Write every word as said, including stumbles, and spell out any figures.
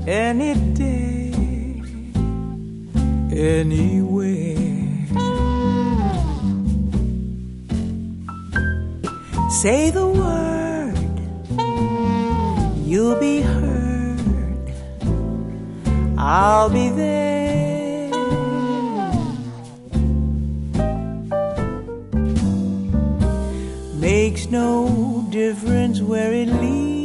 any day, anywhere. Say the word, you'll be heard. I'll be there. Makes no difference where it leads.